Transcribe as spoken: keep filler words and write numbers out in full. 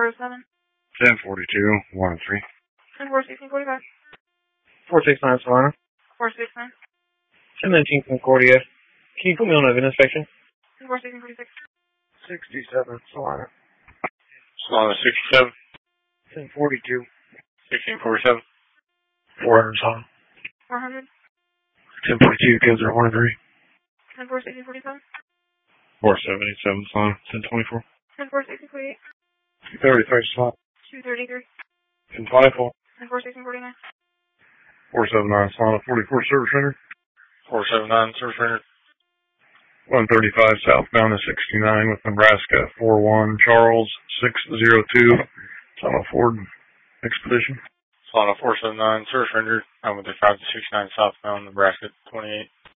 zero seven. ten forty-two, one and three. ten four sixteen forty-five. four six nine Solana. four six nine. ten nineteen Concordia. Can you put me on a VIN inspection? ten four sixteen forty-six. sixty-seven Solana. Solana sixty-seven. ten forty-two. sixteen forty-seven. four hundred Solana. four hundred. ten forty-two Kills are one and three. ten four sixteen forty-seven. four seven eight seven Solana. ten twenty-four. ten four sixteen forty-eight. two thirty-three Solana. two thirty-three. ten twenty-four. ten four sixteen forty-nine. four seven nine Solana. forty-four service render. four seven nine service render. one thirty-five southbound to sixty-nine with Nebraska. four one Charles six zero two. Solana Ford Expedition. Solana four seven nine service render. I'm with the five to sixty-nine southbound Nebraska twenty-eight.